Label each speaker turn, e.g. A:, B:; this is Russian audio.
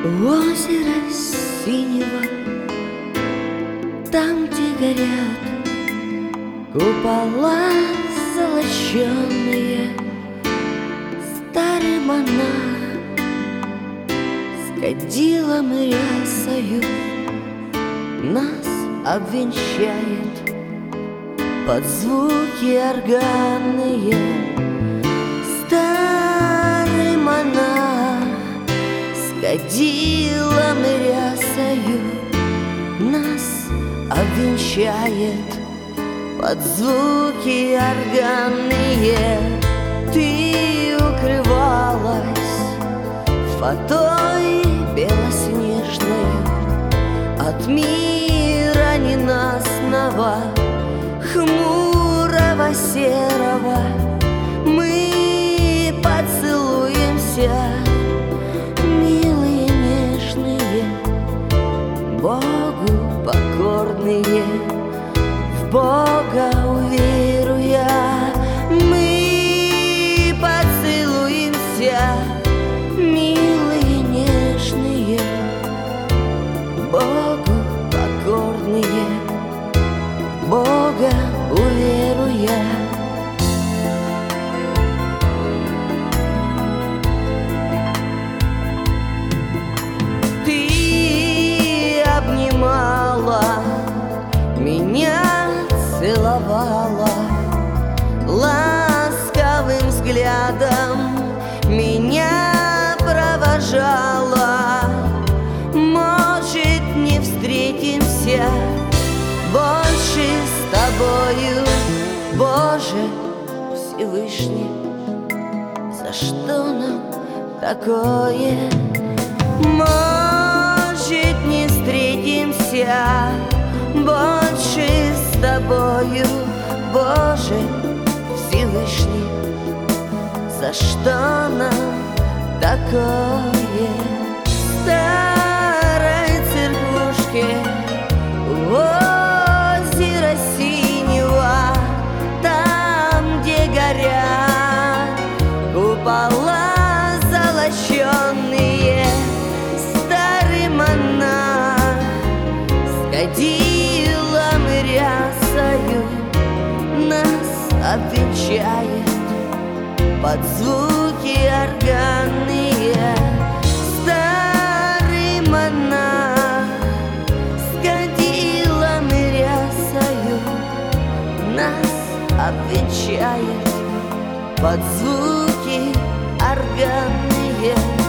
A: Озеро синего, там, где горят купола золоченые, старый монах с кадилом и рясою нас обвенчает под звуки органные. Старый монах с кадилом и рясою нас обвенчает под звуки органные. Ты укрывалась фатой белоснежной от мира ненастного, хмурого, серого. Мы поцелуемся, милые, нежные, Богу покорные, в Бога уверуя. Мы поцелуемся, милые, нежные, Богу покорные, Бога уверуя. Ты обнимала меня, целовала ласковым взглядом, меня провожала. Может, не встретимся больше с тобою, Боже Всевышний, за что нам такое? Может, не встретимся больше с тобою, Боже Всевышний, за что нам такое? В старой церквушке у озера синего, там, где горят купола золоченые, старый монах с кадилом и рясою нас обвенчает под звуки органные. Старый монах с кадилом и рясою нас обвенчает под звуки органные.